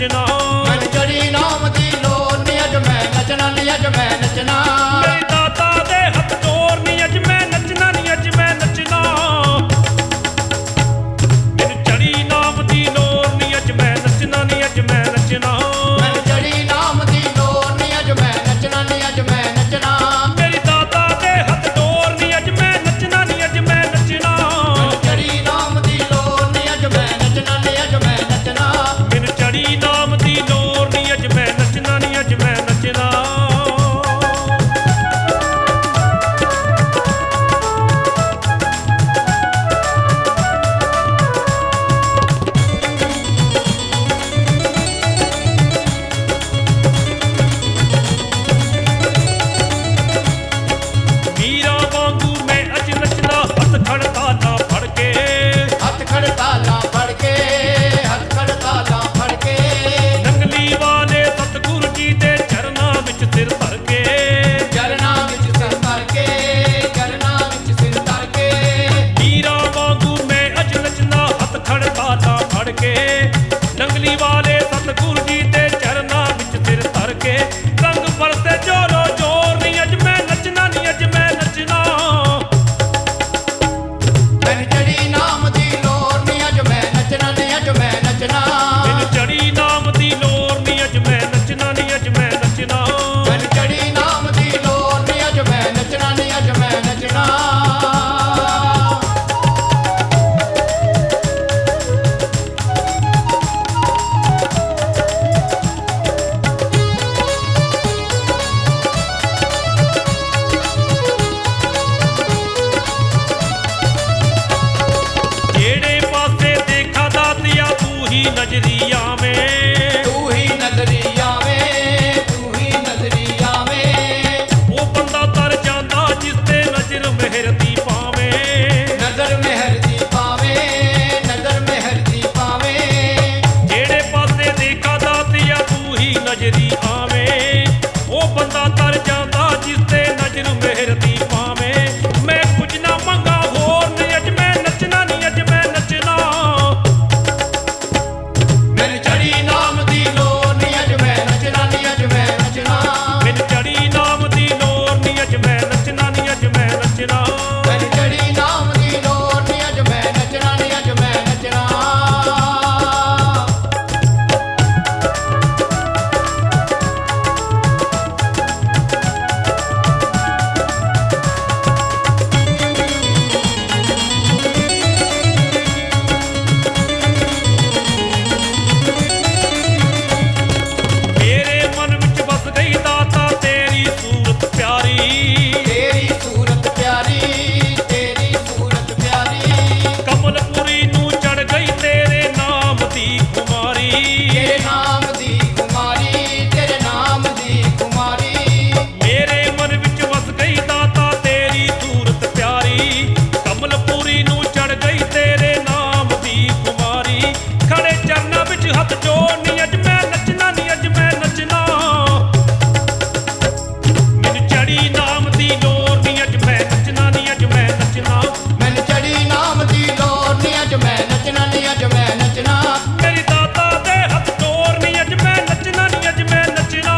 ਨੱਚਣਾ। ਮੈਨੂੰ ਚੜੀ ਨਾਮ ਦੀ ਲੋਰ ਨੀ ਅੱਜ ਮੈਂ ਨੱਚਣਾ ਨੀ ਅੱਜ ਮੈਂ ਨੱਚਣਾ। ਮੇਰੇ ਦਾਤਾ ਦੇ ਹੱਥ ਜੋਰ ਨੀ ਅੱਜ ਮੈਂ ਨੱਚਣਾ ਨੀ ਅੱਜ ਮੈਂ ਨੱਚਣਾ। ਮੈਨੂੰ ਚੜੀ ਨਾਮ ਦੀ ਲੋਰ ਨੀ ਅੱਜ ਮੈਂ ਨੱਚਣਾ ਨੀ ਅੱਜ ਮੈਂ ਨੱਚਣਾ। ਮੈਨੂੰ ਚੜੀ ਨਾਮ ਦੀ ਲੋਰ ਨੀ ਅੱਜ ਮੈਂ ਨੱਚਣਾ ਨੀ ਅੱਜ ਮੈਂ ਨੱਚਣਾ। ਮੇਰੇ ਦਾਤਾ ਦੇ ਹੱਥ ਜੋਰ ਨੀ ਅੱਜ ਮੈਂ ਨੱਚਣਾ ਨੀ ਅੱਜ ਮੈਂ ਨੱਚਣਾ। ਮੈਨੂੰ ਚੜੀ ਨਾਮ ਦੀ ਲੋਰ ਨੀ ਅੱਜ ਮੈਂ ਨੱਚਣਾ ਨੀ ਅੱਜ ਮੈਂ ਨੱਚਣਾ। ਮੈਨੂੰ ਚੜੀ ਨਾਮ ਦੀ ਲੋਰ ਨੀ ਅੱਜ ਮੈਂ ਨੱਚਣਾ ਨੀ ਅੱਜ ਮੈਂ ਨੱਚਣਾ। ਵੀਰਾਂ ਵਾਂਗੂ ਮੈਂ ਅੱਜ ਨੱਚਦਾ ਹੱਥ ਖੜਤਾਲਾਂ ਫੜ ਕੇ। ਹੱਥ ਖੜਤਾਲਾਂ ਫੜ ਕੇ ਹੱਥ ਖੜਤਾਲਾਂ ਫੜ ਕੇ। ਨੰਗਲੀ ਵਾਲੇ ਸਤਿਗੁਰੂ ਜੀ ਦੇ ਚਰਨਾਂ ਵਿੱਚ ਸਿਰ ਧਰ ਕੇ। ਚਰਨਾਂ ਵਿੱਚ ਸਿਰ ਧਰ ਕੇ ਚਰਨਾਂ ਵਿੱਚ ਸਿਰ ਧਰ ਕੇ। ਵੀਰਾਂ ਵਾਂਗੂ ਮੈਂ ਅੱਜ ਨੱਚਦਾ ਹੱਥ ਖੜਤਾਲਾਂ ਫੜ ਕੇ। ਨੰਗਲੀ ਵਾਲੇ ਸਤਿਗੁਰੂ ਜੀ ਦੇ ਚਰਨਾਂ ਵਿੱਚ ਸਿਰ ਧਰ ਕੇ। ਰੰਗ ਵਰਤੇ ਜੋਰੋ ਜੋਰ ਨੀ ਅੱਜ ਮੈਂ ਨੱਚਣਾ ਨੀ ਅੱਜ ਮੈਂ ਨੱਚਣਾ। ਮੈਨੂੰ ਚੜੀ ਨਾਮ ਦੀ ਲੋਰ ਨੀ ਅੱਜ ਮੈਂ ਨੱਚਣਾ ਨੀ ਅੱਜ ਮੈਂ ਨੱਚਣਾ। ਮੈਨੂੰ ਚੜੀ ਨਾਮ ਦੀ ਲੋਰ ਨੀ ਅੱਜ ਮੈਂ ਨੱਚਣਾ ਨੀ ਅੱਜ ਮੈਂ ਨੱਚਣਾ। ਮੈਨੂੰ ਚੜੀ ਨਾਮ ਦੀ ਲੋਰ ਨੀ ਅੱਜ ਮੈਂ ਨੱਚਣਾ ਨੀ ਅੱਜ ਮੈਂ ਨੱਚਣਾ। ਜਿਹੜੇ ਪਾਸੇ ਦੇਖਾ ਦਾਤਿਆ ਤੂੰ ਹੀ ਨਜ਼ਰੀ ਆਵੇਂ। ਤੂੰ ਹੀ ਨਜ਼ਰੀ ਆਵੇਂ ਤੂੰ ਹੀ ਨਜ਼ਰੀ ਆਵੇਂ। ਉਹ ਬੰਦਾ ਤਰ ਜਾਂਦਾ ਜਿਸ ਤੇ ਨਜ਼ਰ ਮਿਹਰ ਦੀ ਪਾਵੇਂ। ਨਜ਼ਰ ਮਿਹਰ ਦੀ ਪਾਵੇਂ ਨਜ਼ਰ ਮਿਹਰ ਦੀ ਪਾਵੇਂ। ਜਿਹੜੇ ਪਾਸੇ ਦੇਖਾ ਦਾਤਿਆ ਤੂੰ ਹੀ ਨਜ਼ਰੀ ਆਵੇਂ। ਉਹ ਬੰਦਾ ਤਰ ਜਾਂਦਾ ਜਿਸ ਤੇ ਨਜ਼ਰ ਮਿਹਰ ਦੀ ਪਾਵੇਂ। ਮੈਂ ਕੁਝ ਨਾ ਮੰਗਾ ਹੋਰ ਨੀ ਅੱਜ ਮੈਂ ਨੱਚਣਾ ਨੀ ਅੱਜ ਮੈਂ ਨੱਚਣਾ। ਮੈਨੂੰ ਚੜੀ ਨਾਮ ਦੀ ਲੋਰ ਨੀ ਅੱਜ ਮੈਂ ਨੱਚਣਾ ਨੀ ਅੱਜ ਮੈਂ ਨੱਚਣਾ। ਮੈਨੂੰ ਚੜੀ ਨਾਮ ਦੀ ਲੋਰ ਨੀ ਅੱਜ ਮੈਂ ਨੱਚਣਾ ਨੀ ਅੱਜ ਮੈਂ ਨੱਚਣਾ। ਮੈਨੂੰ ਚੜੀ ਨਾਮ ਦੀ ਲੋਰ ਨੀ ਅੱਜ ਮੈਂ ਨੱਚਣਾ ਨੀ ਅੱਜ ਮੈਂ ਨੱਚਣਾ। ਮੇਰੇ ਮਨ ਵਿੱਚ ਵਸ ਗਈ ਦਾਤਾ ਤੇਰੀ ਸੂਰਤ ਪਿਆਰੀ। ਤੇਰੀ ਸੂਰਤ ਪਿਆਰੀ ਤੇਰੀ ਸੂਰਤ ਪਿਆਰੀ। ਕਮਲਪੁਰੀ ਨੂੰ ਚੜ ਗਈ ਤੇਰੇ ਨਾਮ ਦੀ ਕੁਮਾਰੀ। ਤੇਰੇ ਨਾਮ ਦੀ ਕੁਮਾਰੀ ਤੇਰੇ ਨਾਮ ਦੀ ਕੁਮਾਰੀ। ਮੇਰੇ ਮਨ ਵਿੱਚ ਵਸ ਗਈ ਦਾਤਾ ਤੇਰੀ ਸੂਰਤ ਪਿਆਰੀ। ਕਮਲਪੁਰੀ ਨੂੰ ਚੜ ਗਈ ਤੇਰੇ ਨਾਮ ਦੀ ਕੁਮਾਰੀ। ਖੜੇ ਚਰਨਾਂ ਵਿੱਚ ਹੱਥ ਜੋੜਨੀ ਅੱਜ ਮੈਂ ਨੱਚਣਾ ਨੀ ਅੱਜ ਮੈਂ ਨੱਚਣਾ। ਮੈਨੂੰ ਚੜੀ ਨਾਮ ਦੀ ਲੋਰ ਨੀ ਅੱਜ ਮੈਂ ਨੱਚਣਾ ਨੀ ਅੱਜ ਮੈਂ ਨੱਚਣਾ। ਮੈਨੂੰ ਚੜੀ ਨਾਮ ਦੀ ਲੋਰ ਨੀ ਅੱਜ ਮੈਂ ਨੱਚਣਾ ਨੀ ਅੱਜ ਮੈਂ ਨੱਚਣਾ। ਮੇਰੀ ਦਾਤਾ ਦੇ ਹੱਥ ਜੋੜ ਨੀ ਅੱਜ ਮੈਂ ਨੱਚਣਾ ਨੀ ਅੱਜ ਮੈਂ ਨੱਚਣਾ।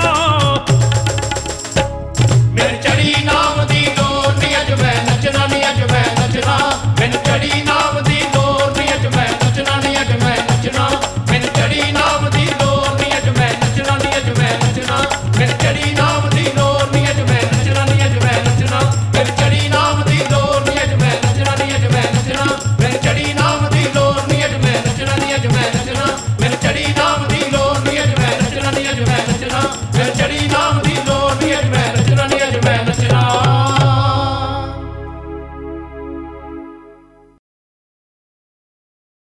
ਮੈਨੂੰ ਚੜੀ ਨਾਮ ਦੀ ਲੋਰ ਨੀ ਅੱਜ ਮੈਂ ਨੱਚਣਾ ਨੀ ਅੱਜ ਮੈਂ ਨੱਚਣਾ। ਮੈਨੂੰ ਚੜੀ ਨਾਮ ਦੀ ਲੋਰ ਨੀ ਅੱਜ ਮੈਂ ਨੱਚਣਾ ਨੀ ਅੱਜ ਮੈਂ ਨੱਚਣਾ। ਮੈਨੂੰ ਚੜੀ ਨਾਮ ਦੀ ਲੋਰ ਨੀ ਅੱਜ ਮੈਂ ਨੱਚਣਾ ਨੀ ਅੱਜ ਮੈਂ ਨੱਚਣਾ। ਮੈਨੂੰ ਚੜੀ ਨਾਮ ਦੀ ਲੋਰ ਨੀ ਅੱਜ ਮੈਂ ਨੱਚਣਾ ਨੀ ਅੱਜ ਮੈਂ ਨੱਚਣਾ। ਮੈਨੂੰ ਚੜੀ ਨਾਮ ਦੀ ਲੋਰ ਨੀ ਅੱਜ ਮੈਂ ਨੱਚਣਾ ਨੀ ਅੱਜ ਮੈਂ ਨੱਚਣਾ। ਮੈਨੂੰ ਚੜੀ ਨਾਮ ਦੀ ਲੋਰ ਨੀ ਅੱਜ ਮੈਂ ਨੱਚਣਾ ਨੀ ਅੱਜ ਮੈਂ ਨੱਚਣਾ। ਮੈਨੂੰ ਚੜੀ ਨਾਮ ਦੀ ਲੋਰ ਨੀ ਅੱਜ ਮੈਂ ਨੱਚਣਾ ਨੀ ਅੱਜ ਮੈਂ ਨੱਚਣਾ। ਮੈਨੂੰ ਚੜੀ ਨਾਮ ਦੀ ਲੋਰ